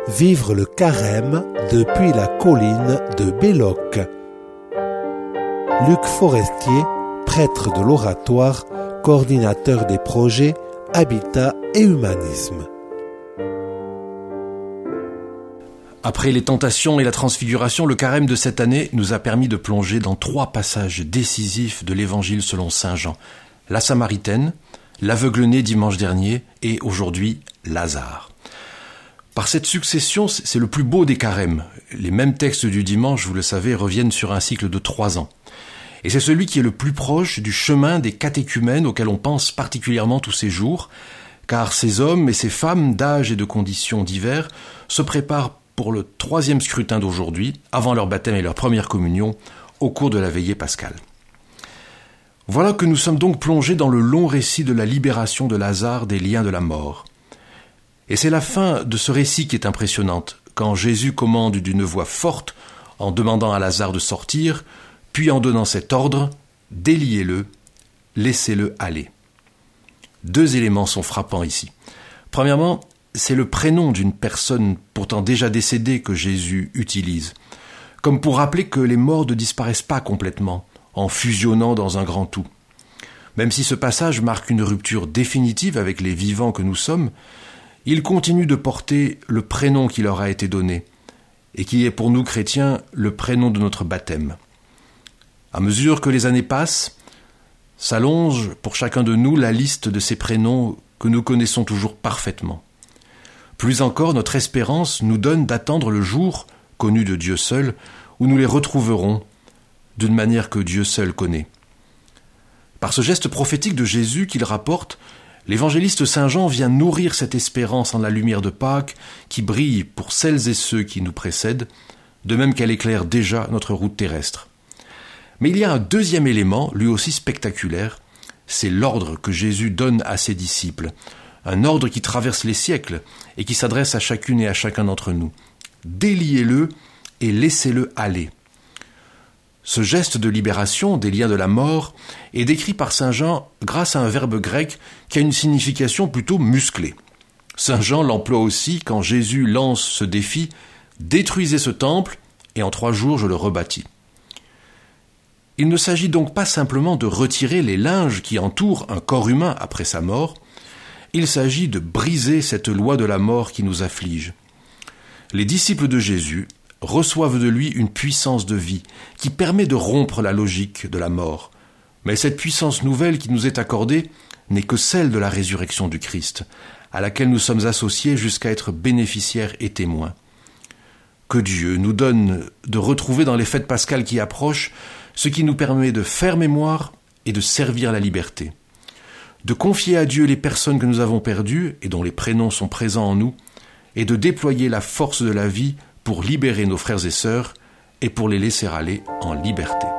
Vivre le carême depuis la colline de Belloc. Luc Forestier, prêtre de l'Oratoire, coordinateur des projets Habitat et Humanisme. Après les tentations et la transfiguration, le carême de cette année nous a permis de plonger dans 3 passages décisifs de l'Évangile selon saint Jean. La Samaritaine, l'aveugle-né dimanche dernier et aujourd'hui Lazare. Par cette succession, c'est le plus beau des carèmes. Les mêmes textes du dimanche, vous le savez, reviennent sur un cycle de 3 ans. Et c'est celui qui est le plus proche du chemin des catéchumènes auxquels on pense particulièrement tous ces jours, car ces hommes et ces femmes d'âge et de conditions divers se préparent pour le 3e scrutin d'aujourd'hui, avant leur baptême et leur première communion, au cours de la veillée pascale. Voilà que nous sommes donc plongés dans le long récit de la libération de Lazare des liens de la mort. Et c'est la fin de ce récit qui est impressionnante, quand Jésus commande d'une voix forte, en demandant à Lazare de sortir, puis en donnant cet ordre, « Déliez-le, laissez-le aller ». 2 éléments sont frappants ici. Premièrement, c'est le prénom d'une personne pourtant déjà décédée que Jésus utilise, comme pour rappeler que les morts ne disparaissent pas complètement, en fusionnant dans un grand tout. Même si ce passage marque une rupture définitive avec les vivants que nous sommes, il continue de porter le prénom qui leur a été donné, et qui est pour nous chrétiens le prénom de notre baptême. À mesure que les années passent, s'allonge pour chacun de nous la liste de ces prénoms que nous connaissons toujours parfaitement. Plus encore, notre espérance nous donne d'attendre le jour, connu de Dieu seul, où nous les retrouverons d'une manière que Dieu seul connaît. Par ce geste prophétique de Jésus qu'il rapporte, l'évangéliste Saint Jean vient nourrir cette espérance en la lumière de Pâques qui brille pour celles et ceux qui nous précèdent, de même qu'elle éclaire déjà notre route terrestre. Mais il y a un 2e élément, lui aussi spectaculaire, c'est l'ordre que Jésus donne à ses disciples, un ordre qui traverse les siècles et qui s'adresse à chacune et à chacun d'entre nous. Déliez-le et laissez-le aller. Ce geste de libération des liens de la mort est décrit par saint Jean grâce à un verbe grec qui a une signification plutôt musclée. Saint Jean l'emploie aussi quand Jésus lance ce défi « Détruisez ce temple et en 3 jours je le rebâtis ». Il ne s'agit donc pas simplement de retirer les linges qui entourent un corps humain après sa mort, il s'agit de briser cette loi de la mort qui nous afflige. Les disciples de Jésus reçoivent de lui une puissance de vie qui permet de rompre la logique de la mort. Mais cette puissance nouvelle qui nous est accordée n'est que celle de la résurrection du Christ, à laquelle nous sommes associés jusqu'à être bénéficiaires et témoins. Que Dieu nous donne de retrouver dans les fêtes pascales qui approchent ce qui nous permet de faire mémoire et de servir la liberté. De confier à Dieu les personnes que nous avons perdues et dont les prénoms sont présents en nous, et de déployer la force de la vie pour libérer nos frères et sœurs et pour les laisser aller en liberté.